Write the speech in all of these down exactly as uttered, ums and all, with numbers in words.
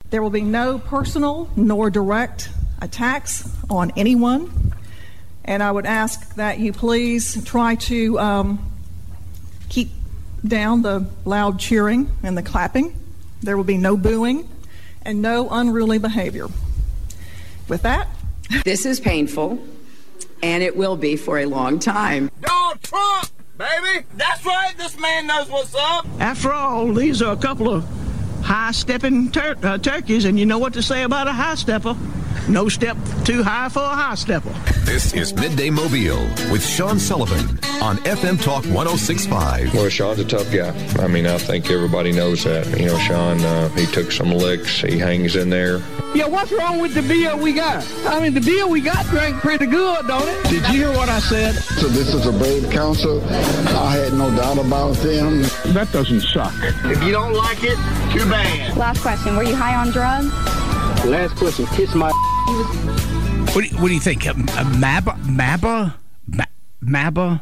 There will be no personal nor direct attacks on anyone. And I would ask that you please try to um, keep down the loud cheering and the clapping. There will be no booing and no unruly behavior. With that, this is painful, and it will be for a long time. Donald Trump, baby! That's right, this man knows what's up. After all, these are a couple of high-stepping tur- uh, turkeys, and you know what to say about a high-stepper. No step too high for a high-stepper. This is Midday Mobile with Sean Sullivan on F M Talk one oh six point five. Well, Sean's a tough guy. I mean, I think everybody knows that. You know, Sean, uh, he took some licks. He hangs in there. Yeah, what's wrong with the beer we got? I mean, the beer we got drank pretty good, don't it? Did you hear what I said? So this is a brave council. I had no doubt about them. That doesn't suck. If you don't like it, too bad. Last question. Were you high on drugs? Last question. Kiss my... What do you, what do you think? Uh, Maba? Maba? Ma- Maba?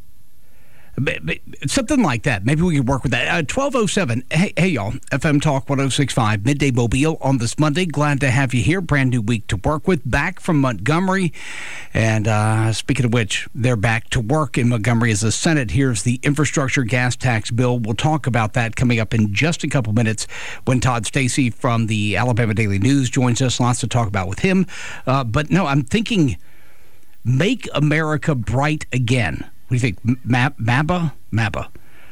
Something like that. Maybe we could work with that. Uh, twelve oh seven. Hey, hey, y'all. F M Talk one oh six point five. Midday Mobile on this Monday. Glad to have you here. Brand new week to work with. Back from Montgomery. And uh, speaking of which, they're back to work in Montgomery as the Senate hears the infrastructure gas tax bill. We'll talk about that coming up in just a couple minutes when Todd Stacy from the Alabama Daily News joins us. Lots to talk about with him. Uh, but no, I'm thinking Make America Bright Again. What do you think? Mab- Maba? Maba.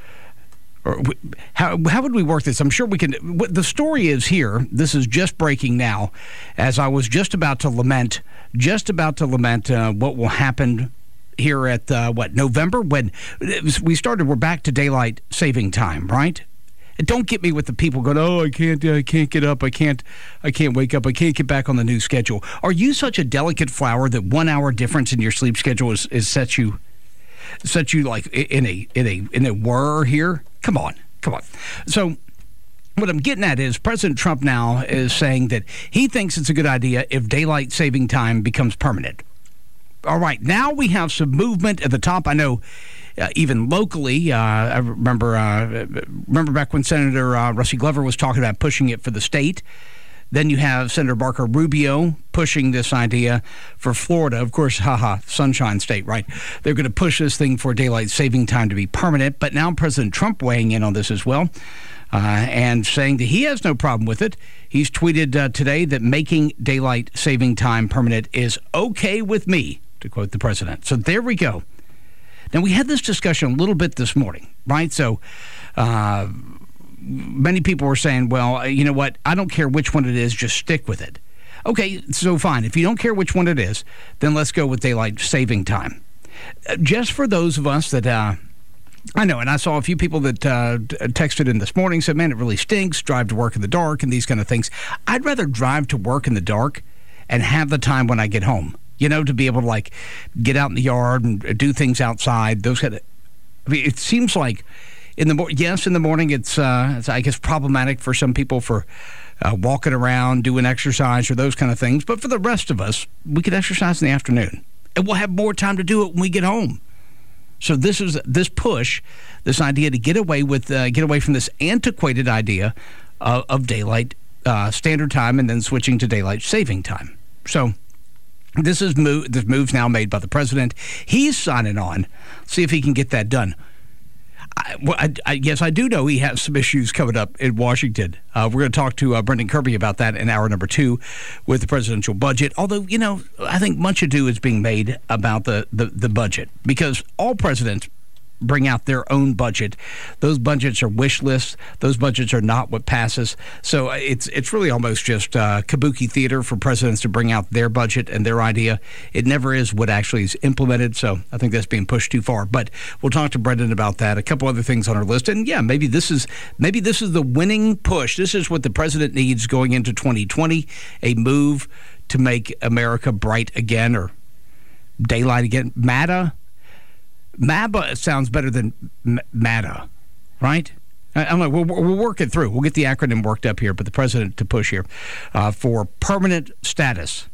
Or how, how would we work this? I'm sure we can. The story is here. This is just breaking now. As I was just about to lament, just about to lament uh, what will happen here at, uh, what, November? When we started, we're back to daylight saving time, right? And don't get me with the people going, oh, I can't, I can't get up, I can't, I can't wake up, I can't get back on the new schedule. Are you such a delicate flower that one hour difference in your sleep schedule is, is sets you... Set you like in a in a in a whir here? Come on, come on. So what I'm getting at is President Trump now is saying that he thinks it's a good idea if daylight saving time becomes permanent. All right, now we have some movement at the top. I know uh, even locally, uh, I remember uh, remember back when Senator uh, Rusty Glover was talking about pushing it for the state. Then you have Senator Marco Rubio pushing this idea for Florida. Of course, haha, Sunshine State, right? They're going to push this thing for daylight saving time to be permanent. But now President Trump weighing in on this as well uh, and saying that he has no problem with it. He's tweeted uh, today that making daylight saving time permanent is okay with me, to quote the president. So there we go. Now, we had this discussion a little bit this morning, right? So... Uh, Many people were saying, well, you know what, I don't care which one it is, just stick with it. Okay, so fine. If you don't care which one it is, then let's go with daylight saving time. Just for those of us that, uh, I know, and I saw a few people that uh, texted in this morning, said, man, it really stinks, drive to work in the dark and these kind of things. I'd rather drive to work in the dark and have the time when I get home, you know, to be able to, like, get out in the yard and do things outside, those kind of, I mean, it seems like, In the yes, in the morning, it's, uh, it's I guess, problematic for some people for uh, walking around, doing exercise, or those kind of things. But for the rest of us, we could exercise in the afternoon, and we'll have more time to do it when we get home. So this is this push, this idea to get away with uh, get away from this antiquated idea of, of daylight uh, standard time and then switching to daylight saving time. So this is move this move's now made by the president. He's signing on. See if he can get that done. I, well, I, I, yes, I do know he has some issues coming up in Washington. Uh, we're going to talk to uh, Brendan Kirby about that in hour number two with the presidential budget. Although, you know, I think much ado is being made about the, the, the budget because all presidents bring out their own budget. Those budgets are wish lists. Those budgets are not what passes. So it's it's really almost just uh, kabuki theater for presidents to bring out their budget and their idea. It never is what actually is implemented. So I think that's being pushed too far. But we'll talk to Brendan about that. A couple other things on our list. And yeah, maybe this is maybe this is the winning push. This is what the president needs going into twenty twenty, a move to make America bright again or daylight again. MATA. MABA sounds better than M- MATA, right? I, I'm like, we'll, we'll work it through. We'll get the acronym worked up here, but the president to push here uh, for permanent status,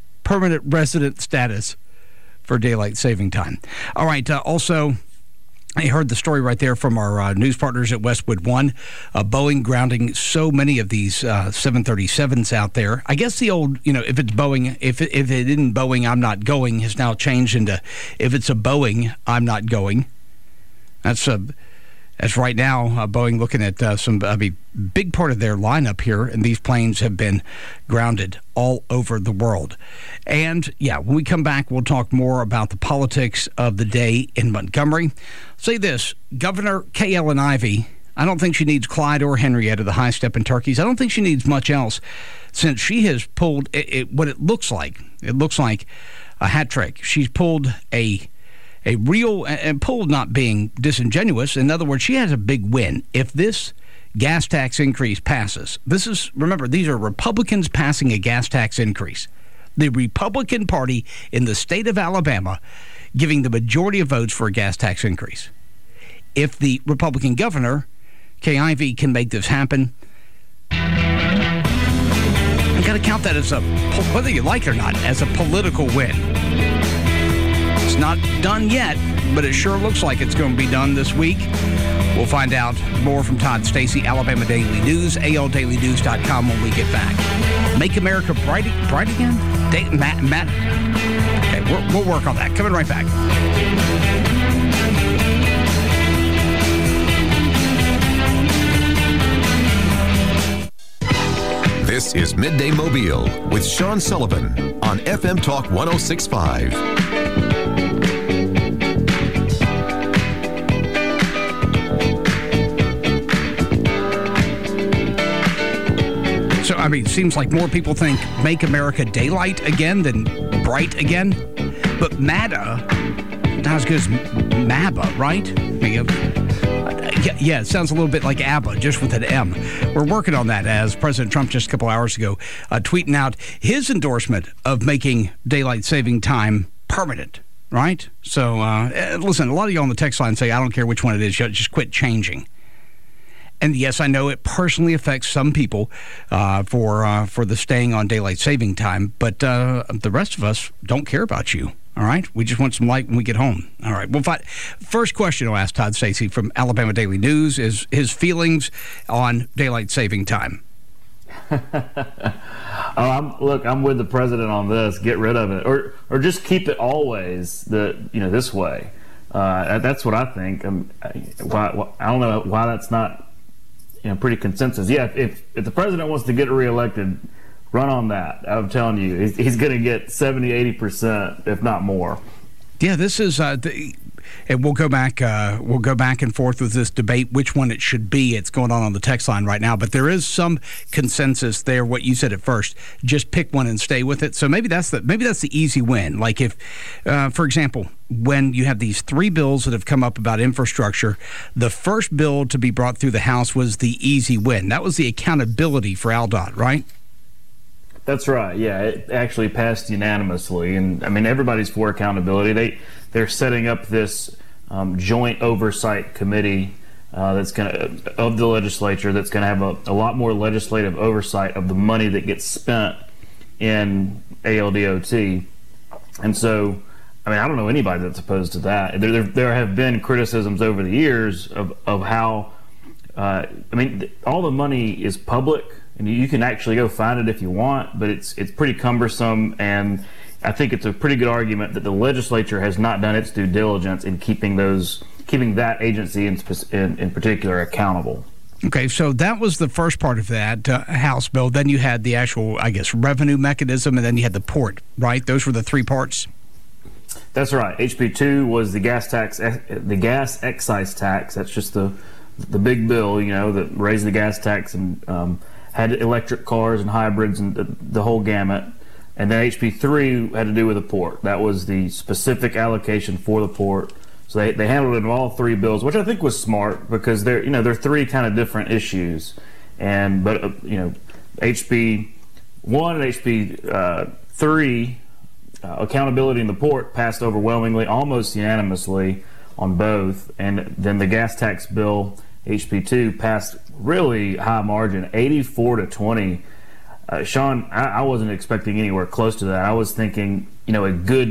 permanent resident status for daylight saving time. All right. Uh, also, I heard the story right there from our uh, news partners at Westwood One. Uh, Boeing grounding so many of these uh, seven thirty-sevens out there. I guess the old, you know, if it's Boeing, if it, if it isn't Boeing, I'm not going, has now changed into if it's a Boeing, I'm not going. That's a. As right now, uh, Boeing looking at uh, some, I mean, big part of their lineup here, and these planes have been grounded all over the world. And, yeah, when we come back, we'll talk more about the politics of the day in Montgomery. Say this, Governor Kay Ellen Ivey, I don't think she needs Clyde or Henrietta, the high-stepping turkeys. I don't think she needs much else since she has pulled it, it, what it looks like. It looks like a hat trick. She's pulled a... A real, and pulled not being disingenuous. In other words, she has a big win. If this gas tax increase passes, this is, remember, these are Republicans passing a gas tax increase. The Republican Party in the state of Alabama giving the majority of votes for a gas tax increase. If the Republican governor, Kay Ivey, can make this happen, I've got to count that as a, whether you like it or not, as a political win. It's not done yet, but it sure looks like it's going to be done this week. We'll find out more from Todd Stacy, Alabama Daily News, A L daily news dot com when we get back. Make America bright, bright again? Da- Matt, Matt. Okay, we'll, we'll work on that. Coming right back. This is Midday Mobile with Sean Sullivan on F M Talk one oh six point five. So, I mean, it seems like more people think make America daylight again than bright again. But MATA, not as good as MABA, right? I mean, yeah, yeah, it sounds a little bit like ABBA, just with an M. We're working on that as President Trump just a couple hours ago uh, tweeting out his endorsement of making daylight saving time permanent, right? So, uh, listen, a lot of you on the text line say, I don't care which one it is, just quit changing. And yes, I know it personally affects some people uh, for uh, for the staying on daylight saving time, but uh, the rest of us don't care about you. All right, we just want some light when we get home. All right, well, first question I'll ask Todd Stacy from Alabama Daily News is his feelings on daylight saving time. oh, I'm, look, I'm with the president on this. Get rid of it, or or just keep it always the you know this way. Uh, that's what I think. Um, why, I don't know why that's not. You know, pretty consensus. Yeah, if if the president wants to get reelected, run on that. I'm telling you, he's, he's going to get seventy, eighty percent, if not more. Yeah, this is, uh, the, and we'll go back. Uh, we'll go back and forth with this debate, which one it should be. It's going on on the text line right now, but there is some consensus there. What you said at first, just pick one and stay with it. So maybe that's the maybe that's the easy win. Like if, uh, for example, when you have these three bills that have come up about infrastructure, the first bill to be brought through the House was the easy win. That was the accountability for A L D O T, right? That's right. Yeah, it actually passed unanimously, and I mean everybody's for accountability. They they're setting up this um, joint oversight committee uh, that's going to of the legislature that's going to have a, a lot more legislative oversight of the money that gets spent in A L D O T, and so. I mean, I don't know anybody that's opposed to that. There, there, there have been criticisms over the years of, of how, uh, I mean, all the money is public, and you can actually go find it if you want, but it's it's pretty cumbersome, and I think it's a pretty good argument that the legislature has not done its due diligence in keeping those, keeping that agency in, in, in particular accountable. Okay, so that was the first part of that uh, House bill. Then you had the actual, I guess, revenue mechanism, and then you had the port, right? Those were the three parts. That's right. H B two was the gas tax, the gas excise tax. That's just the the big bill, you know, that raised the gas tax and um, had electric cars and hybrids and the, the whole gamut. And then H B three had to do with the port. That was the specific allocation for the port. So they, they handled it in all three bills, which I think was smart because they're you know they're three kind of different issues. And but uh, you know H B one and H B three. Uh, accountability in the port passed overwhelmingly, almost unanimously on both, and then the gas tax bill, H B two, passed really high margin, eighty-four to twenty. Uh, Sean, I, I wasn't expecting anywhere close to that. I was thinking, you know, a good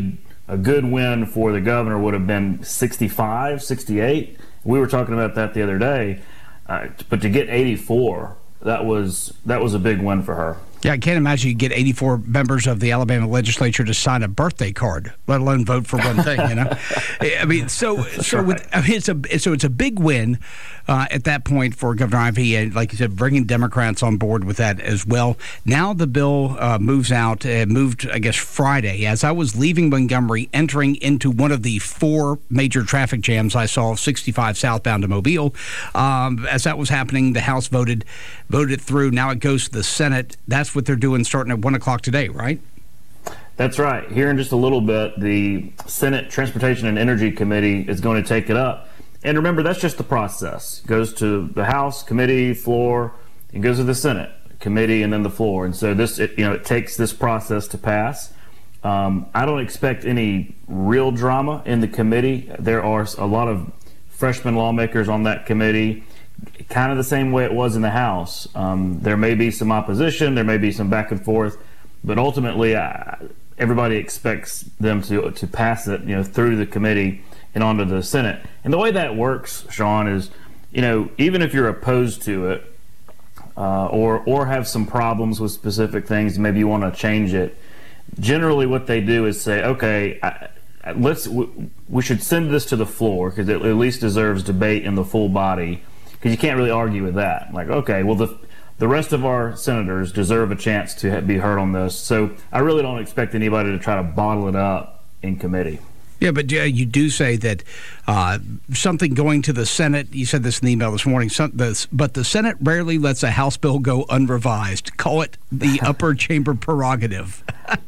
a good win for the governor would have been sixty-five, sixty-eight. We were talking about that the other day. Uh, but to get eighty-four, that was that was a big win for her. Yeah, I can't imagine you get eighty-four members of the Alabama legislature to sign a birthday card, let alone vote for one thing. You know, I mean, so so right. with, I mean, it's a so it's a big win uh, at that point for Governor Ivey, and like you said, bringing Democrats on board with that as well. Now the bill uh, moves out, uh, moved I guess Friday. As I was leaving Montgomery, entering into one of the four major traffic jams I saw, sixty-five southbound to Mobile. Um, as that was happening, the House voted voted through. Now it goes to the Senate. That's what they're doing starting at one o'clock today, right? That's right. Here in just a little bit, the Senate Transportation and Energy Committee is going to take it up. And remember, that's just the process. It goes to the House committee floor, it goes to the Senate committee, and then the floor. And so this, it, you know, it takes this process to pass. Um, I don't expect any real drama in the committee. There are a lot of freshman lawmakers on that committee. Kind of the same way it was in the House. Um, there may be some opposition, there may be some back and forth, but ultimately uh, everybody expects them to to pass it, you know, through the committee and onto the Senate. And the way that works, Sean, is, you know, even if you're opposed to it uh, or or have some problems with specific things, maybe you want to change it. Generally, what they do is say, okay, I, let's we should send this to the floor because it at least deserves debate in the full body. Because you can't really argue with that. Like, okay, well, the the rest of our senators deserve a chance to be heard on this. So I really don't expect anybody to try to bottle it up in committee. Yeah, but uh, you do say that uh, something going to the Senate, you said this in the email this morning, some, the, but the Senate rarely lets a House bill go unrevised. Call it the upper chamber prerogative.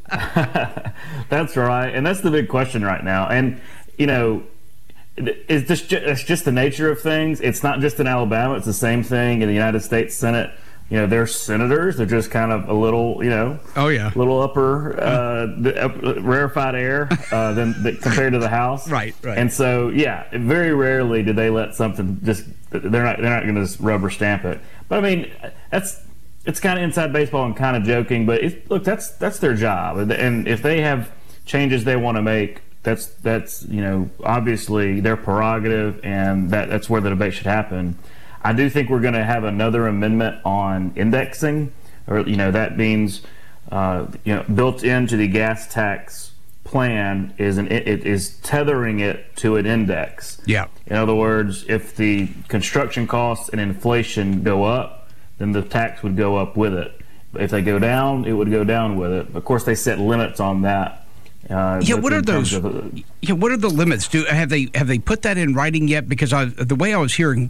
That's right. And that's the big question right now. And, you know, It's just, it's just the nature of things. It's not just in Alabama. It's the same thing in the United States Senate. You know, they're senators. They're just kind of a little, you know, oh yeah, little upper, uh, the, uh, rarefied air uh, than the, compared to the House. Right, right. And so, yeah, very rarely do they let something just. They're not. They're not going to rubber stamp it. But I mean, that's it's kind of inside baseball and kind of joking. But it, look, that's that's their job. And if they have changes they want to make, That's that's you know obviously their prerogative, and that, that's where the debate should happen. I do think we're going to have another amendment on indexing, or you know that means uh, you know built into the gas tax plan is an it is tethering it to an index. Yeah. In other words, if the construction costs and inflation go up, then the tax would go up with it. If they go down, it would go down with it. Of course, they set limits on that. Uh, yeah, what are those? Of, uh, yeah, what are the limits? Do have they have they put that in writing yet? Because I, the way I was hearing,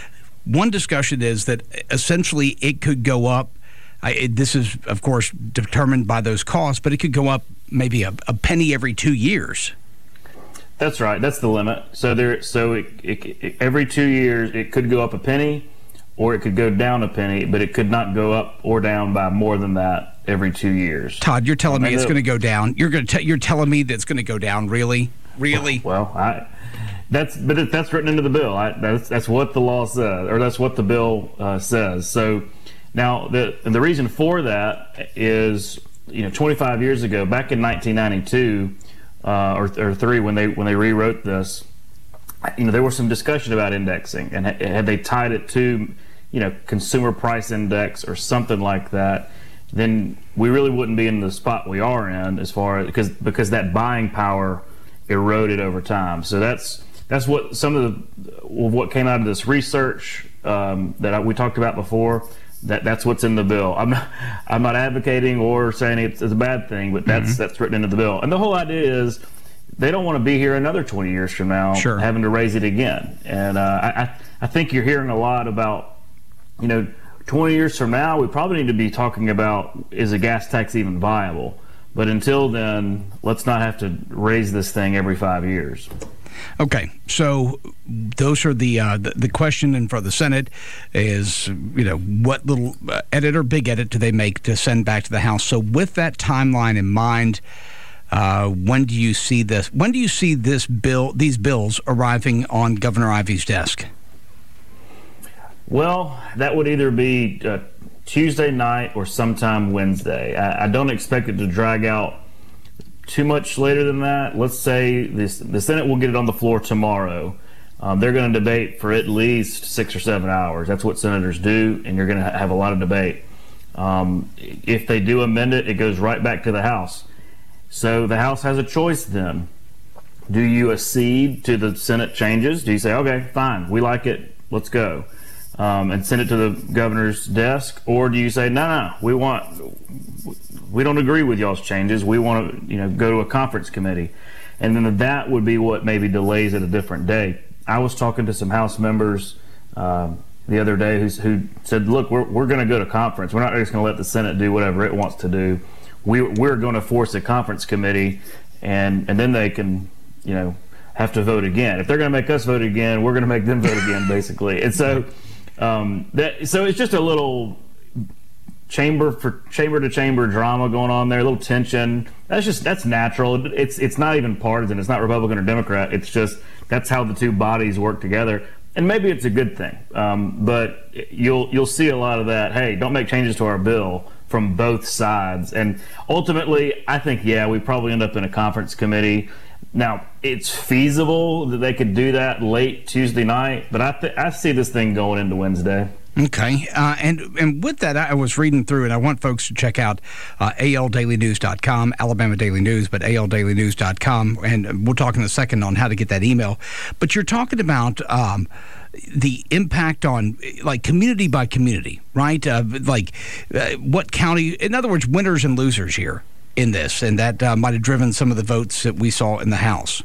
one discussion is that essentially it could go up. I, it, this is, of course, determined by those costs, but it could go up maybe a, a penny every two years. That's right. That's the limit. So there. So it, it, it, every two years, it could go up a penny, or it could go down a penny, but it could not go up or down by more than that every two years. Todd, you're telling me it's going to go down. You're going to. T- you're telling me that it's going to go down. Really, really. Well, I. That's but it, that's written into the bill. I, that's that's what the law says, or that's what the bill uh, says. So now the and the reason for that is, you know, twenty-five years ago, back in nineteen ninety-two uh, or or three, when they when they rewrote this, you know, there was some discussion about indexing, and had they tied it to, you know, consumer price index or something like that, then we really wouldn't be in the spot we are in as far as because because that buying power eroded over time. So that's that's what some of the what came out of this research um, that we talked about before. That that's what's in the bill. I'm not I'm not advocating or saying it's, it's a bad thing, but that's mm-hmm. that's written into the bill. And the whole idea is they don't want to be here another twenty years from now, sure. having to raise it again. And uh, I I think you're hearing a lot about, you know, twenty years from now, we probably need to be talking about, is a gas tax even viable? But until then, let's not have to raise this thing every five years. Okay, so those are the uh, the, the question, and for the Senate is, you know, what little uh, edit or big edit do they make to send back to the House? So with that timeline in mind, uh, when do you see this? When do you see this bill, these bills arriving on Governor Ivey's desk? Well, that would either be uh, Tuesday night or sometime Wednesday. I, I don't expect it to drag out too much later than that. Let's say this, the Senate will get it on the floor tomorrow. Um, they're going to debate for at least six or seven hours. That's what senators do, and you're going to ha- have a lot of debate. Um, if they do amend it, it goes right back to the House. So the House has a choice then. Do you accede to the Senate changes? Do you say, okay, fine, we like it, let's go, um, and send it to the governor's desk? Or do you say, no, no, we want, we don't agree with y'all's changes. We want to, you know, go to a conference committee. And then that would be what maybe delays it a different day. I was talking to some House members uh, the other day who's, who said, look, we're, we're going to go to conference. We're not just going to let the Senate do whatever it wants to do. We, we're going to force a conference committee, and, and then they can, you know, have to vote again. If they're going to make us vote again, we're going to make them vote again, basically. And so, um, that, so it's just a little chamber for chamber to chamber drama going on there, a little tension. That's just, that's natural. It's it's not even partisan. It's not Republican or Democrat. It's just, that's how the two bodies work together. And maybe it's a good thing. Um, but you'll you'll see a lot of that, hey, don't make changes to our bill, from both sides. And ultimately, I think, yeah, we probably end up in a conference committee. Now, it's feasible that they could do that late Tuesday night, but I th- I see this thing going into Wednesday. Okay, uh, and and with that, I was reading through, and I want folks to check out uh, A L daily news dot com, Alabama Daily News, but A L daily news dot com, and we'll talk in a second on how to get that email. But you're talking about um, the impact on, like, community by community, right? Uh, like, uh, what county, in other words, winners and losers here in this, and that uh, might have driven some of the votes that we saw in the House.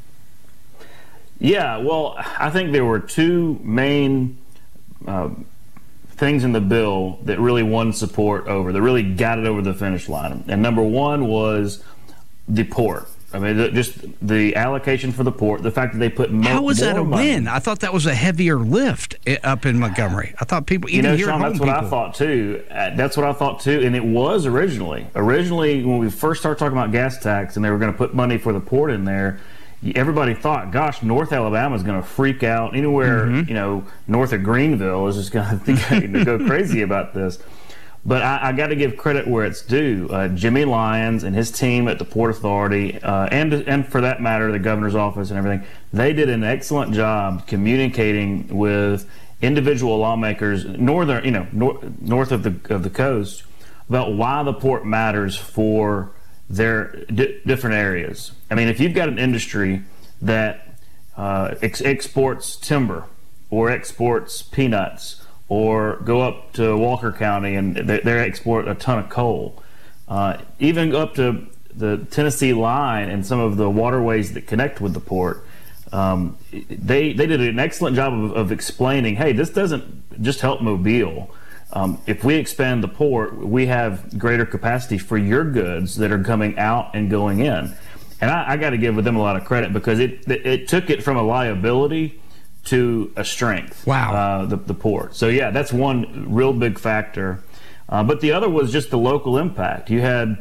Yeah, well, I think there were two main uh, things in the bill that really won support over, that really got it over the finish line. And number one was the port. I mean, just the allocation for the port, the fact that they put mo- How was more that a money. win? I thought that was a heavier lift up in Montgomery. I thought people, even you know, here Sean, at home, that's what people, I thought too. Uh, that's what I thought too, and it was originally. Originally, when we first started talking about gas tax, and they were going to put money for the port in there, everybody thought, gosh, North Alabama is going to freak out. Anywhere, mm-hmm. you know, north of Greenville is just going to think to go crazy about this. But I, I got to give credit where it's due. Uh, Jimmy Lyons and his team at the Port Authority, uh, and and for that matter, the governor's office and everything, they did an excellent job communicating with individual lawmakers northern, you know, nor- north of the of the coast about why the port matters for their di- different areas. I mean, if you've got an industry that uh, ex- exports timber or exports peanuts, or go up to Walker County and they, they export a ton of coal, uh, even up to the Tennessee line and some of the waterways that connect with the port. Um, they they did an excellent job of, of explaining, hey, this doesn't just help Mobile. Um, if we expand the port, we have greater capacity for your goods that are coming out and going in. And I, I got to give them a lot of credit, because it, it it took it from a liability to a strength. Wow. Uh, the, the port. So yeah, that's one real big factor. Uh, but the other was just the local impact. You had,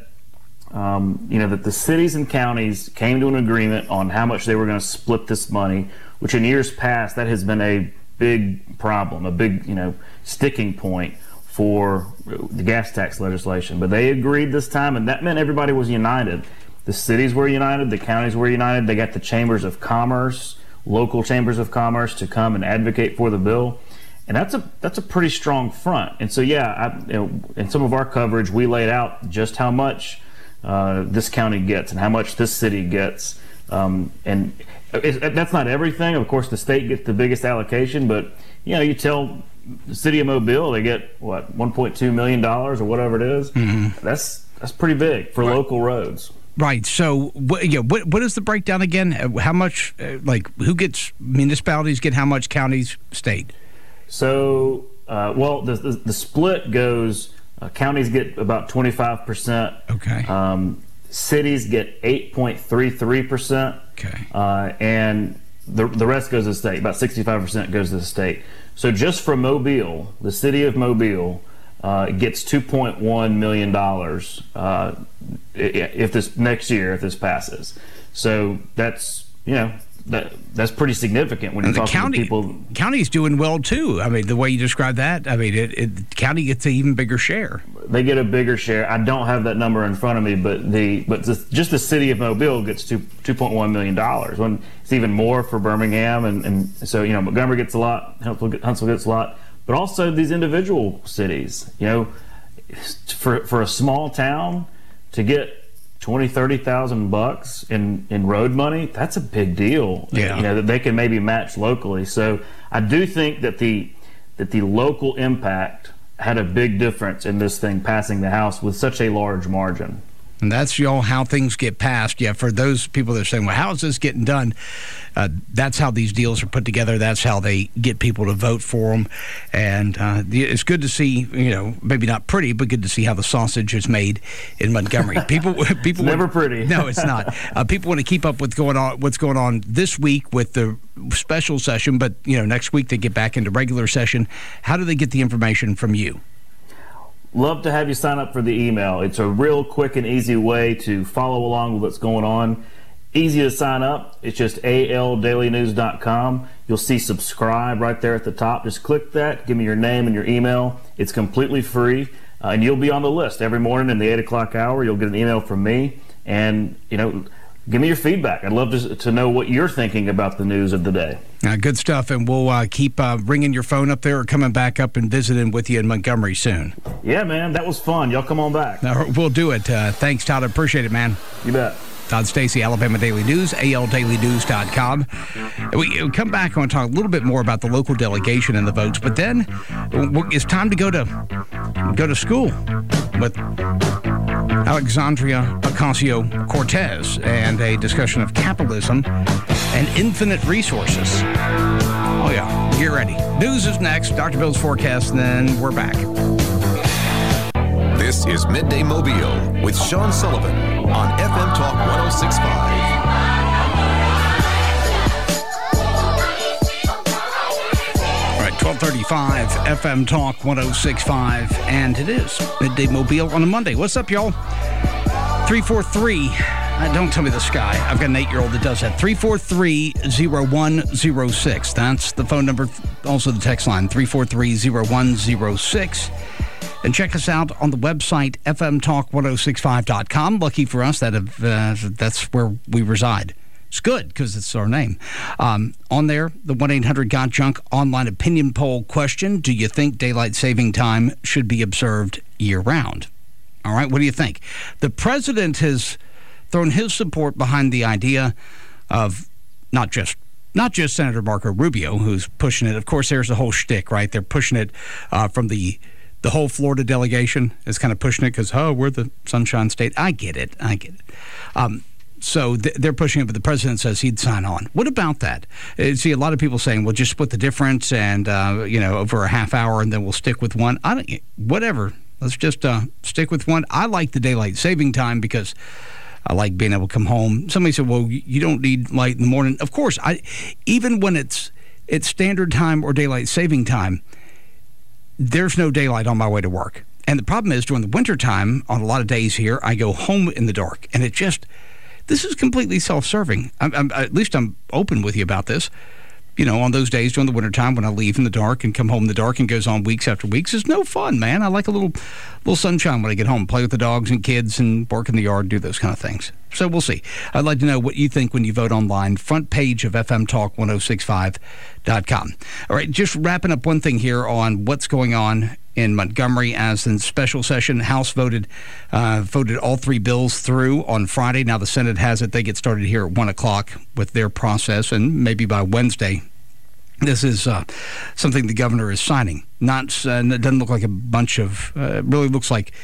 um, you know, that the cities and counties came to an agreement on how much they were going to split this money, which in years past, that has been a big problem, a big, you know, sticking point for the gas tax legislation. But they agreed this time, and that meant everybody was united. The cities were united, the counties were united. They got the chambers of commerce, local chambers of commerce, to come and advocate for the bill, and that's a that's a pretty strong front. And so, yeah, I, you know, in some of our coverage, we laid out just how much uh, this county gets and how much this city gets, um, and it, that's not everything. Of course, the state gets the biggest allocation, but you know, you tell the city of Mobile they get what one point two million dollars or whatever it is. Mm-hmm. That's that's pretty big for right. local roads. Right. So, what, yeah, what, what is the breakdown again? How much, uh, like, who gets, municipalities get how much, counties, state? So, uh, well, the, the the split goes, uh, counties get about twenty-five percent. Okay. Um, cities get eight point three three percent. Okay. Uh, and the the rest goes to the state. About sixty-five percent goes to the state. So just for Mobile, the city of Mobile, Uh, gets two point one million dollars uh, if this next year, if this passes. So that's, you know, that that's pretty significant when you're talking county, to people. County's doing well too. I mean, the way you describe that, I mean, it, it, the county gets an even bigger share. They get a bigger share. I don't have that number in front of me, but the but the, just the city of Mobile gets two two point one million dollars. When it's even more for Birmingham, and, and so you know Montgomery gets a lot, Huntsville, Huntsville gets a lot, but also these individual cities. You know, for for a small town to get twenty, thirty thousand bucks in, in road money, that's a big deal. Yeah. You know, that they can maybe match locally. So I do think that the that the local impact had a big difference in this thing passing the House with such a large margin. And that's, y'all, how things get passed. Yeah, for those people that are saying, well, how is this getting done? Uh, that's how these deals are put together. That's how they get people to vote for them. And uh, it's good to see, you know, maybe not pretty, but good to see how the sausage is made in Montgomery. People, people it's never want, pretty. No, it's not. Uh, people want to keep up with going on, what's going on this week with the special session, but, you know, next week they get back into regular session. How do they get the information from you? Love to have you sign up for the email. It's a real quick and easy way to follow along with what's going on. Easy to sign up. It's just A L daily news dot com. You'll see subscribe right there at the top. Just click that. Give me your name and your email. It's completely free. Uh, and you'll be on the list every morning in the eight o'clock hour. You'll get an email from me. And, you know, give me your feedback. I'd love to, to know what you're thinking about the news of the day. Uh, good stuff, and we'll uh, keep uh, ringing your phone up there or coming back up and visiting with you in Montgomery soon. Yeah, man, that was fun. Y'all come on back. Uh, we'll do it. Uh, thanks, Todd. I appreciate it, man. You bet. Todd Stacy, Alabama Daily News, A L daily news dot com. We we come back and talk a little bit more about the local delegation and the votes, but then it's time to go to go to school with Alexandria Ocasio-Cortez and a discussion of capitalism and infinite resources. Oh, yeah. Get ready. News is next. Doctor Bill's forecast, and then we're back. This is Midday Mobile with Sean Sullivan on F M Talk one oh six point five. twelve thirty-five F M Talk one oh six point five, and it is Midday Mobile on a Monday. What's up, y'all? three four three, uh, don't tell me the sky. I've got an eight-year-old that does that. three four three, oh one oh six. That's the phone number, also the text line, three four three, oh one oh six. And check us out on the website, f m talk ten sixty-five dot com. Lucky for us, that have, uh, that's where we reside. It's good because it's our name. Um, on there, the one eight hundred got junk online opinion poll question. Do you think daylight saving time should be observed year-round? All right, what do you think? The president has thrown his support behind the idea of not just not just Senator Marco Rubio, who's pushing it. Of course, there's the whole shtick, right? They're pushing it uh, from the the whole Florida delegation is kind of pushing it because, oh, we're the Sunshine State. I get it. I get it. Um, So they're pushing it, but the president says he'd sign on. What about that? Uh, see, a lot of people saying, well, just split the difference and, uh, you know, over a half hour and then we'll stick with one. I don't, whatever. Let's just uh, stick with one. I like the daylight saving time because I like being able to come home. Somebody said, well, you don't need light in the morning. Of course, I even when it's it's standard time or daylight saving time, there's no daylight on my way to work. And the problem is during the wintertime, on a lot of days here, I go home in the dark. And it just... This is completely self-serving. I'm, I'm, at least I'm open with you about this. You know, on those days during the wintertime when I leave in the dark and come home in the dark and goes on weeks after weeks, it's no fun, man. I like a little little sunshine when I get home, play with the dogs and kids and work in the yard, do those kind of things. So we'll see. I'd like to know what you think when you vote online. Front page of f m talk ten sixty-five dot com. All right, just wrapping up one thing here on what's going on in Montgomery as in special session. House voted uh, voted all three bills through on Friday. Now the Senate has it. They get started here at one o'clock with their process, and maybe by Wednesday, this is uh, something the governor is signing. Not uh, it doesn't look like a bunch of, uh, it really looks like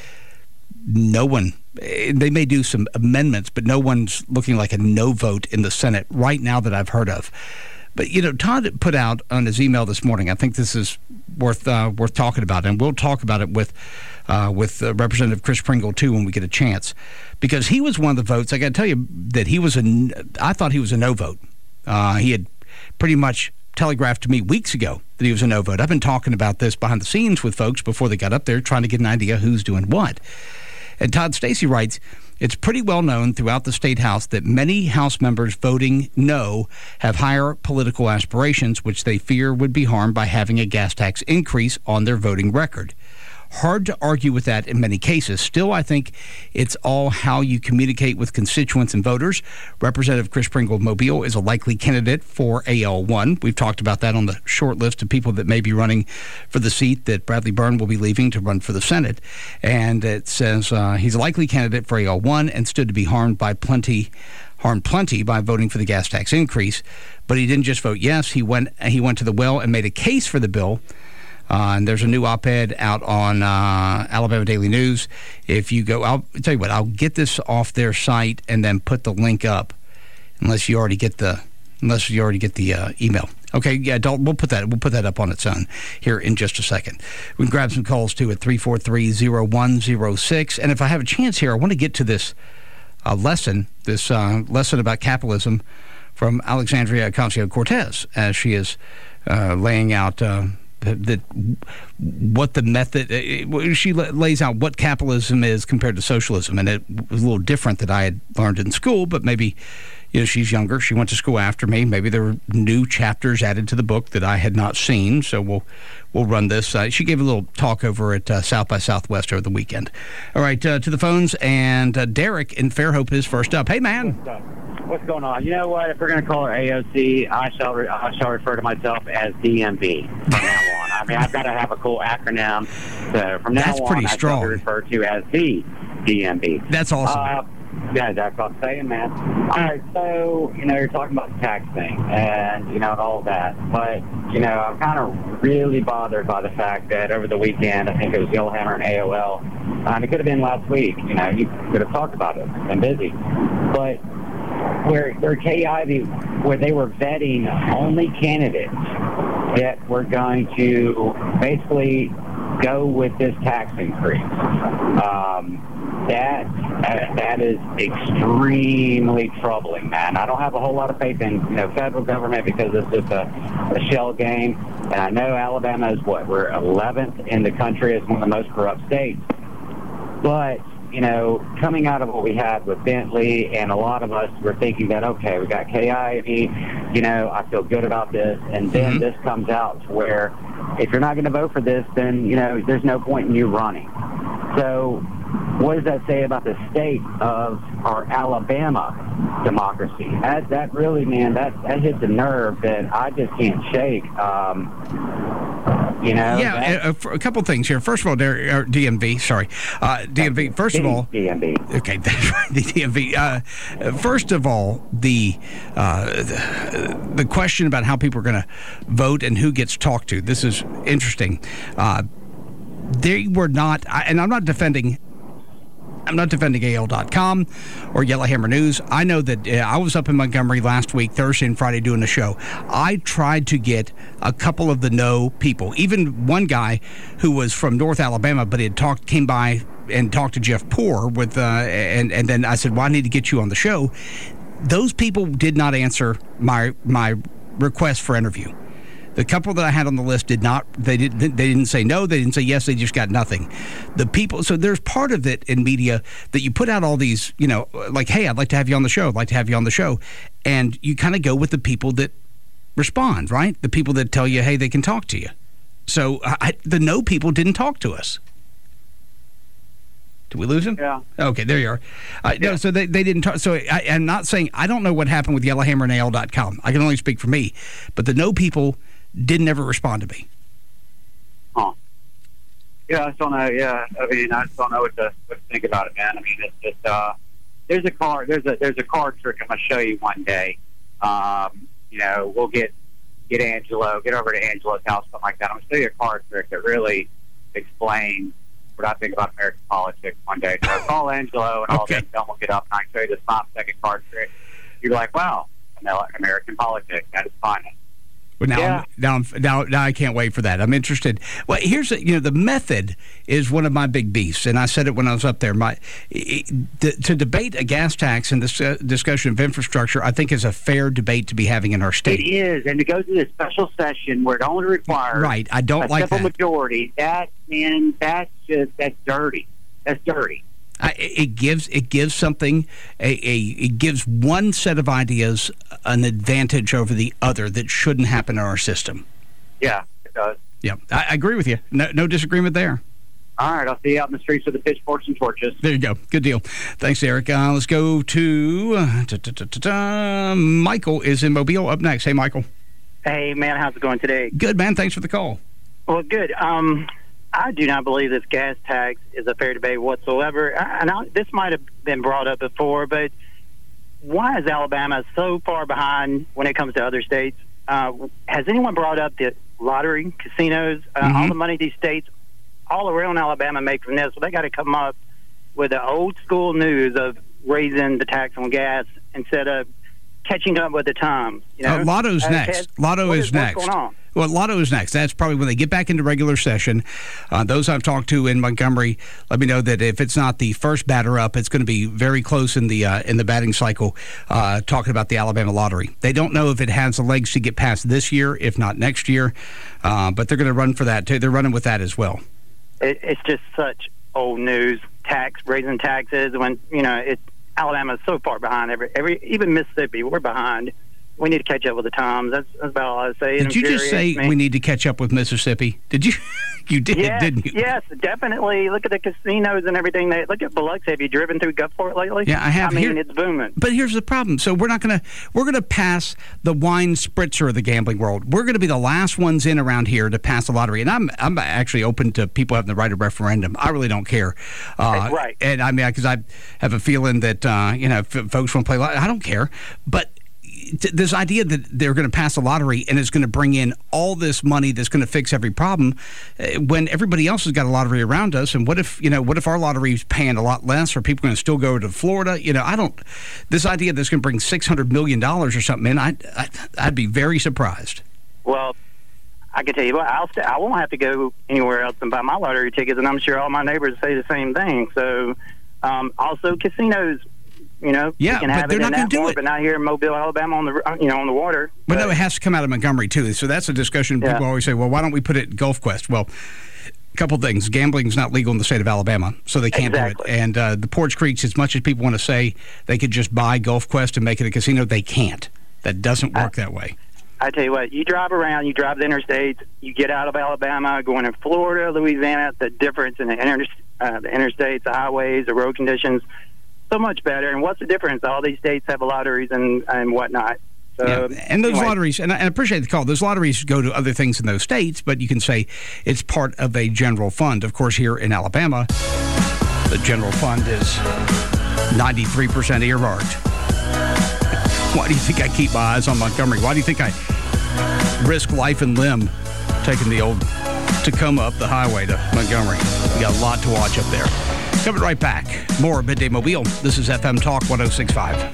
no one, they may do some amendments, but no one's looking like a no vote in the Senate right now that I've heard of. But, you know, Todd put out on his email this morning, I think this is worth uh, worth talking about, and we'll talk about it with uh, with uh, Representative Chris Pringle, too, when we get a chance. Because he was one of the votes, I got to tell you that he was a, I thought he was a no vote. Uh, he had pretty much telegraphed to me weeks ago that he was a no vote. I've been talking about this behind the scenes with folks before they got up there, trying to get an idea who's doing what. And Todd Stacy writes, It's pretty well known throughout the state house that many House members voting no have higher political aspirations, which they fear would be harmed by having a gas tax increase on their voting record. Hard to argue with that in many cases. Still, I think it's all how you communicate with constituents and voters. Representative Chris Pringle of Mobile is a likely candidate for A L one. We've talked about that on the short list of people that may be running for the seat that Bradley Byrne will be leaving to run for the Senate. And it says uh, he's a likely candidate for A L one and stood to be harmed by plenty harmed plenty by voting for the gas tax increase. But he didn't just vote yes. He went, he went to the well and made a case for the bill. Uh, and there's a new op-ed out on uh, Alabama Daily News. If you go, I'll tell you what, I'll get this off their site and then put the link up, unless you already get the, unless you already get the uh, email. Okay, yeah, Dalton, we'll put that we'll put that up on its own here in just a second. We can grab some calls too at three four three, zero one zero six. And if I have a chance here, I want to get to this uh, lesson, this uh, lesson about capitalism from Alexandria Ocasio-Cortez, as she is uh, laying out. Uh, That what the method she lays out what capitalism is compared to socialism, and it was a little different that I had learned in school. But maybe, you know, she's younger. She went to school after me. Maybe there were new chapters added to the book that I had not seen. So we'll we'll run this. Uh, she gave a little talk over at uh, South by Southwest over the weekend. All right, uh, to the phones, and uh, Derek in Fairhope is first up. Hey, man. What's going on? You know what? If we're going to call her A O C, I shall re- I shall refer to myself as D M V from now on. I mean, I've got to have a cool acronym. So from now That's on, pretty I strong. shall be referred to as the D M V. That's awesome. Uh, yeah, that's what I'm saying, man. All right, so, you know, you're talking about the tax thing and, you know, and all that. But, you know, I'm kind of really bothered by the fact that over the weekend, I think it was Yellowhammer and A O L, um, it could have been last week. You know, you could have talked about it. I've been busy. But where where K I V, where they were vetting only candidates that were going to basically go with this tax increase. Um, that uh, that is extremely troubling, man. I don't have a whole lot of faith in you know federal government because it's just a, a shell game. And I know Alabama is what we're eleventh in the country as one of the most corrupt states, but you know, coming out of what we had with Bentley, and a lot of us were thinking that, okay, we got K I V, you know, I feel good about this, and then mm-hmm. this comes out to where if you're not going to vote for this, then, you know, there's no point in you running. So what does that say about the state of our Alabama democracy? That, that really, man, that, that hits a nerve that I just can't shake. Um, You know, yeah, a, a couple things here. First of all, uh, D M V, sorry, uh, D M V. First of all, D M V. Okay, that's right, the D M V. Uh, first of all, the, uh, the the question about how people are going to vote and who gets talked to. This is interesting. Uh, they were not, and I'm not defending. I'm not defending A L dot com or Yellowhammer News. I know that uh, I was up in Montgomery last week, Thursday and Friday, doing a show. I tried to get a couple of the no people, even one guy who was from North Alabama, but he had talked, came by and talked to Jeff Poore with, uh, and and then I said, "Well, I need to get you on the show." Those people did not answer my my request for interview. The couple that I had on the list did not, they didn't, they didn't say no, they didn't say yes, they just got nothing. The people, so there's part of it in media that you put out all these, you know, like, hey, I'd like to have you on the show, I'd like to have you on the show. And you kind of go with the people that respond, right? The people that tell you, hey, they can talk to you. So I, the no people didn't talk to us. Did we lose him? Yeah. Okay, there you are. Uh, yeah. No, so they, they didn't talk. So I, I'm not saying, I don't know what happened with Yellowhammer and A L dot com. I can only speak for me. But the no people didn't ever respond to me. Huh. Yeah, I just don't know. Yeah, I mean, I just don't know what to, what to think about it, man. I mean, it's just uh, there's a card, there's a there's a card trick I'm gonna show you one day. Um, you know, we'll get get Angelo, get over to Angelo's house, something like that. I'm gonna show you a card trick that really explains what I think about American politics one day. So call Angelo and all okay. that. Then we'll get up and I can show you this five second card trick. You're like, wow, American politics, that is fun. But now, yeah. now, now, now, I can't wait for that. I'm interested. Well, here's the, you know, the method is one of my big beefs, and I said it when I was up there. My it, to debate a gas tax and this uh, discussion of infrastructure, I think is a fair debate to be having in our state. It is, and to go through this special session where it only requires right. I don't a like simple that majority. That man, that's just that's dirty. That's dirty. I, it gives it gives something a, a it gives one set of ideas an advantage over the other that shouldn't happen in our system. Yeah, it does. Yeah, I, I agree with you. No, no disagreement there. All right, I'll see you out in the streets with the pitchforks and torches. There you go. Good deal. Thanks, Eric. Uh, let's go to uh, ta, ta, ta, ta, ta. Michael is in Mobile up next. Hey, Michael. Hey, man, how's it going today? Good, man. Thanks for the call. Well, good. Um, I do not believe this gas tax is a fair debate whatsoever. And I, this might have been brought up before, but why is Alabama so far behind when it comes to other states? Uh, has anyone brought up the lottery, casinos, uh, Mm-hmm. all the money these states all around Alabama make from this? Well, they got to come up with the old school news of raising the tax on gas instead of catching up with the times. You know? Uh, Lotto's Uh, next. Ted, Lotto what is, is next. What's going on? Well, Lotto is next. That's probably when they get back into regular session. Uh, those I've talked to in Montgomery let me know that if it's not the first batter up, it's going to be very close in the uh, in the batting cycle. Uh, talking about the Alabama lottery, they don't know if it has the legs to get past this year, if not next year, uh, but they're going to run for that too. They're running with that as well. It, it's just such old news. Tax raising taxes when you know it. Alabama is so far behind. Every every even Mississippi, we're behind. We need to catch up with the times. That's, that's about all I say. Did you just say me. we need to catch up with Mississippi? Did you? You did, yes, didn't you? Yes, definitely. Look at the casinos and everything. They, look at Biloxi. Have you driven through Gulfport lately? Yeah, I have. I mean, Here, it's booming. But here's the problem. So we're not going to we're going to pass the wine spritzer of the gambling world. We're going to be the last ones in around here to pass the lottery. And I'm I'm actually open to people having the right of referendum. I really don't care. Uh, right. And I mean, because I have a feeling that uh, you know, if folks want to play lottery, I don't care. But this idea that they're going to pass a lottery and it's going to bring in all this money that's going to fix every problem uh, when everybody else has got a lottery around us. And what if, you know, what if our lottery is paying a lot less? Are people going to still go to Florida? You know, I don't, this idea that's going to bring six hundred million dollars or something in, I, I, I'd be very surprised. Well, I can tell you what, I'll st- I won't have to go anywhere else and buy my lottery tickets, and I'm sure all my neighbors say the same thing. So, um, also casinos. You know, yeah, we can but have they're it not in going that to do more, it. but not here in Mobile, Alabama, on the you know on the water. But, but no, it has to come out of Montgomery too. So that's a discussion. Yeah. People always say, "Well, why don't we put it in Gulf Quest?" Well, a couple things: gambling is not legal in the state of Alabama, so they can't exactly. do it. And uh, the Porch Creeks, as much as people want to say they could just buy Gulf Quest and make it a casino, they can't. That doesn't work I, that way. I tell you what, you drive around, you drive the interstates, you get out of Alabama, going in Florida, Louisiana. The difference in the, inter, uh, the interstates, the highways, the road conditions. So much better. And what's the difference? All these states have lotteries and, and whatnot. So, yeah. And those anyway. lotteries, and I, and I appreciate the call, those lotteries go to other things in those states, but you can say it's part of a general fund. Of course, here in Alabama, the general fund is ninety-three percent earmarked. Why do you think I keep my eyes on Montgomery? Why do you think I risk life and limb taking the old Tacoma up the highway to Montgomery? We got a lot to watch up there. Coming right back. More Midday Mobile. This is F M Talk one oh six point five.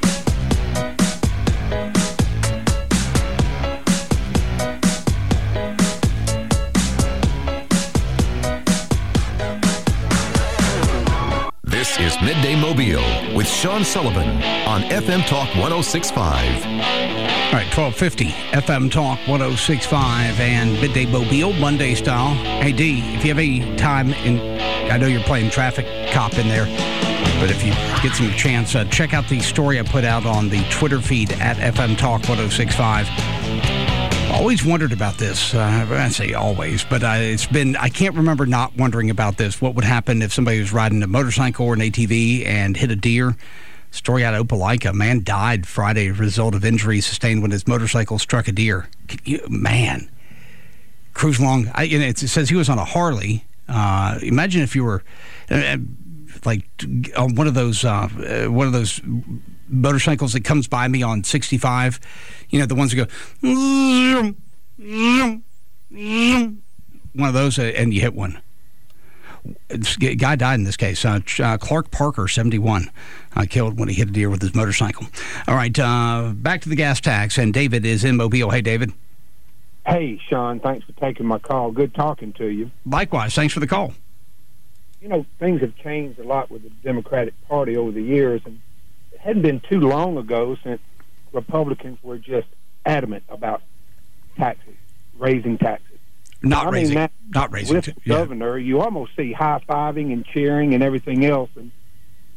This is Midday Mobile with Sean Sullivan on F M Talk one oh six point five. All right, twelve fifty F M Talk one oh six point five and Midday Mobile, Monday style. Hey, D, if you have any time, in, I know you're playing traffic cop in there, but if you get some chance, uh, check out the story I put out on the Twitter feed at F M Talk one oh six point five. Always wondered about this. Uh, I say always, but uh, it's been, I can't remember not wondering about this. What would happen if somebody was riding a motorcycle or an A T V and hit a deer? Story out of Opelika. Man died Friday as a result of injuries sustained when his motorcycle struck a deer. You, man. Cruise along. I, you know, it says he was on a Harley. Uh, imagine if you were uh, like on one of those uh, uh, one of those motorcycles that comes by me on sixty-five. You know, the ones that go zoom, zoom, zoom. One of those, uh, and you hit one. This guy died in this case. Uh, uh, Clark Parker, seventy-one, uh, killed when he hit a deer with his motorcycle. All right, uh, back to the gas tax, and David is in Mobile. Hey, David. Hey, Sean. Thanks for taking my call. Good talking to you. Likewise. Thanks for the call. You know, things have changed a lot with the Democratic Party over the years, and it hadn't been too long ago since Republicans were just adamant about taxes, raising taxes. Not I raising, mean, not raising. With the governor, you almost see high-fiving and cheering and everything else. And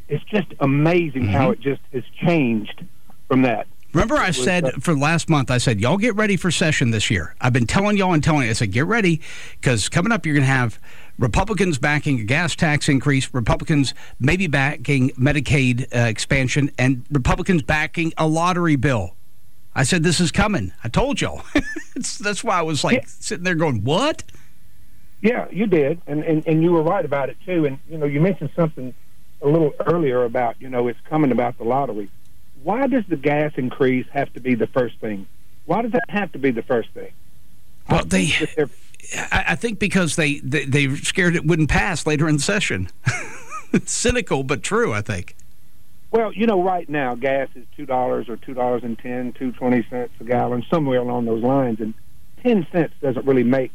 it's just amazing mm-hmm. how it just has changed from that. Remember I said uh, for last month, I said, y'all get ready for session this year. I've been telling y'all and telling you, I said, get ready, because coming up you're going to have Republicans backing a gas tax increase, Republicans maybe backing Medicaid uh, expansion, and Republicans backing a lottery bill. I said, this is coming. I told y'all. it's, that's why I was like yeah. sitting there going, what? Yeah, you did, and, and, and you were right about it, too. And, you know, you mentioned something a little earlier about, you know, it's coming about the lottery. Why does the gas increase have to be the first thing? Why does that have to be the first thing? Well, they, I, I think because they, they, they're scared it wouldn't pass later in the session. It's cynical, but true, I think. Well, you know, right now, gas is two dollars or two dollars and ten cents, two dollars and twenty cents a gallon, somewhere along those lines. And ten cents doesn't really make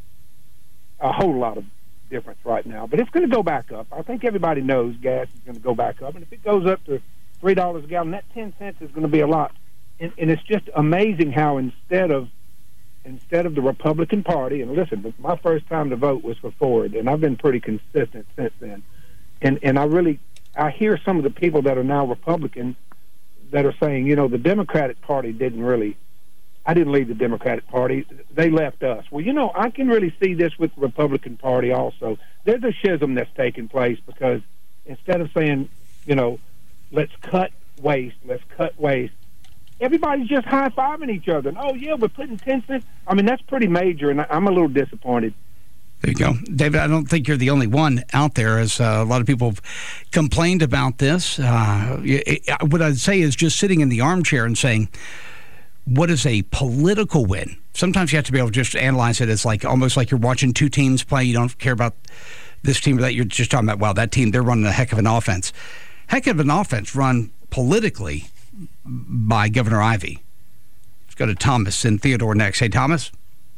a whole lot of difference right now. But it's going to go back up. I think everybody knows gas is going to go back up. And if it goes up to three dollars a gallon, that ten cents is going to be a lot. And, and it's just amazing how instead of instead of the Republican Party, and listen, my first time to vote was for Ford, and I've been pretty consistent since then. And and I really, I hear some of the people that are now Republicans that are saying, you know, the Democratic Party didn't really, I didn't leave the Democratic Party, they left us. Well, you know, I can really see this with the Republican Party also. There's a schism that's taking place because instead of saying, you know, let's cut waste, let's cut waste, everybody's just high-fiving each other. And, oh, yeah, we're putting ten cents. I mean, that's pretty major, and I'm a little disappointed. There you go. David, I don't think you're the only one out there, as uh, a lot of people have complained about this. Uh, it, what I'd say is just sitting in the armchair and saying, what is a political win? Sometimes you have to be able to just analyze it as like almost like you're watching two teams play. You don't care about this team or that. You're just talking about, wow, that team, they're running a heck of an offense. Heck of an offense run politically by Governor Ivey. Let's go to Thomas in Theodore next. Hey, Thomas.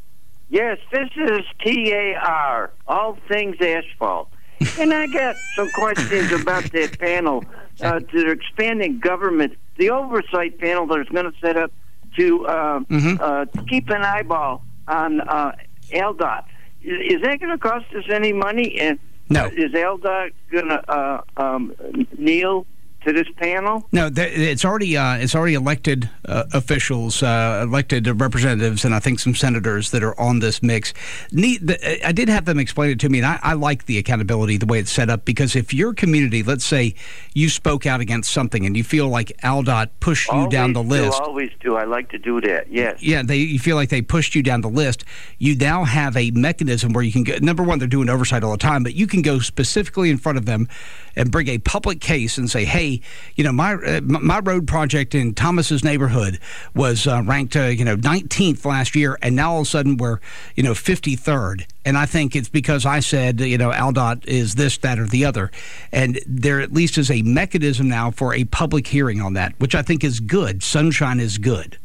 Yes, this is T A R, All Things Asphalt. And I got some questions about that panel. Uh, they're expanding government, the oversight panel that's going to set up to uh, mm-hmm. uh, keep an eyeball on uh, L D O T. Is, is that going to cost us any money? And no. Is L D O T going to uh, um, kneel to this panel? No, it's already uh, it's already elected uh, officials, uh, elected representatives, and I think some senators that are on this mix. Neat, I did have them explain it to me, and I, I like the accountability, the way it's set up, because if your community, let's say you spoke out against something and you feel like L D O T pushed you always down the list. Do, always do. I like to do that, yes. Yeah, they, you feel like they pushed you down the list. You now have a mechanism where you can go, number one, they're doing oversight all the time, but you can go specifically in front of them and bring a public case and say, hey, you know, my uh, my road project in Thomas's neighborhood was uh, ranked, uh, you know, nineteenth last year, and now all of a sudden we're, you know, fifty-third. And I think it's because I said, you know, L D O T is this, that, or the other. And there at least is a mechanism now for a public hearing on that, which I think is good. Sunshine is good.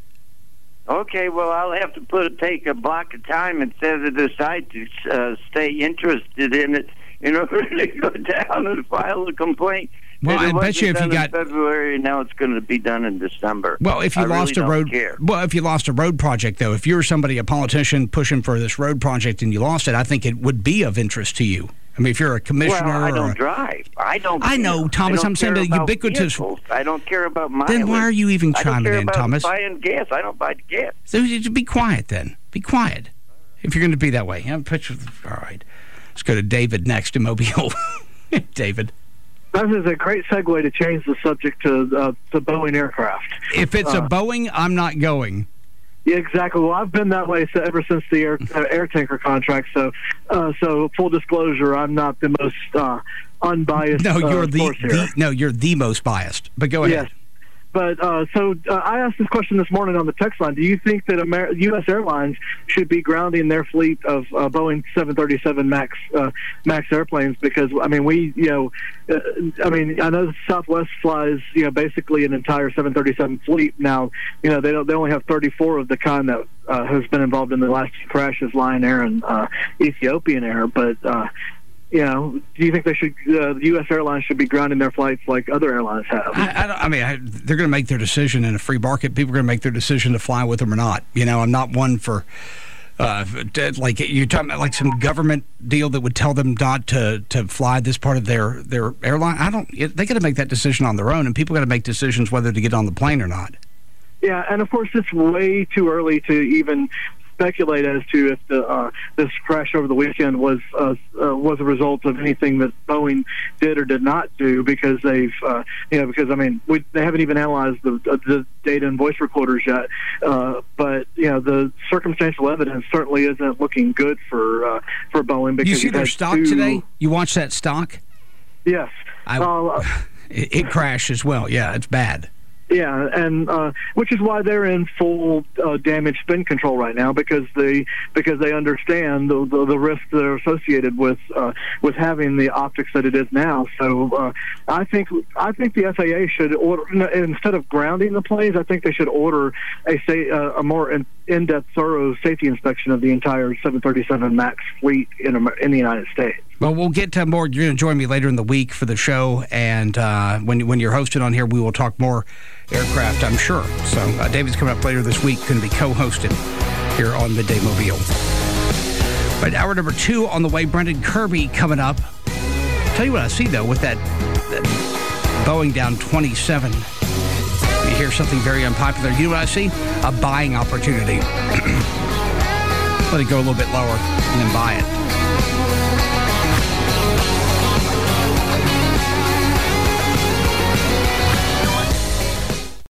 Okay, well, I'll have to put take a block of time instead of decide to uh, stay interested in it in order to go down and file a complaint. Well, I bet you if you got February, now it's going to be done in December. Well, if you I lost really a road, don't care. well, if you lost a road project, though, if you're somebody, a politician pushing for this road project, and you lost it, I think it would be of interest to you. I mean, if you're a commissioner, well, I don't or a, drive. I don't. I know, care. Thomas. I I'm saying the ubiquitous. Vehicles. I don't care about mileage. Then why are you even chiming in, Thomas? I don't care about buying gas. I don't buy gas. So be quiet then. Be quiet. If you're going to be that way, have a picture. All right. Let's go to David next in Mobile. David. This is a great segue to change the subject to uh, the Boeing aircraft. If it's uh, a Boeing, I'm not going. Yeah, exactly. Well, I've been that way so, ever since the air, uh, air tanker contract. So, uh, so full disclosure, I'm not the most uh, unbiased. No, you're uh, the, the no, you're the most biased. But go ahead. Yes. But uh, so uh, I asked this question this morning on the text line. Do you think that Amer- U S airlines should be grounding their fleet of uh, Boeing seven thirty-seven Max uh, Max airplanes? Because I mean, we you know, uh, I mean, I know Southwest flies you know basically an entire seven thirty-seven fleet now. You know, they don't, they only have thirty-four of the kind that uh, has been involved in the last two crashes, Lion Air and uh, Ethiopian Air. But uh, you know, do you think they should? Uh, the U S airlines should be grounding their flights like other airlines have? I, I, don't, I mean, I, they're going to make their decision in a free market. People are going to make their decision to fly with them or not. You know, I'm not one for Uh, like you're talking about, like some government deal that would tell them not to, to fly this part of their, their airline. I don't. They got to make that decision on their own, and people got to make decisions whether to get on the plane or not. Yeah, and of course it's way too early to even speculate as to if the uh, this crash over the weekend was uh, uh, was a result of anything that Boeing did or did not do, because they've uh, you know because I mean we, they haven't even analyzed the, the data and voice recorders yet, uh, but you know the circumstantial evidence certainly isn't looking good for uh, for Boeing. Because you see their stock two, today? You watch that stock? Yes, I, uh, it, it crashed as well. Yeah, it's bad. Yeah, and uh, which is why they're in full uh, damage spin control right now, because they because they understand the the, the risks that are associated with uh, with having the optics that it is now. So uh, I think I think the F A A should order, instead of grounding the planes, I think they should order a say uh, a more in, in-depth, thorough safety inspection of the entire seven thirty-seven MAX fleet in in the United States. Well, we'll get to more. You're going to join me later in the week for the show, and uh, when when you're hosted on here, we will talk more aircraft, I'm sure. So uh, David's coming up later this week, going to be co-hosting here on Midday Mobile. But hour number two on the way, Brendan Kirby coming up. Tell you what I see, though, with that, that Boeing down twenty-seven. You hear something very unpopular. You know what I see? A buying opportunity. Let it go a little bit lower and then buy it.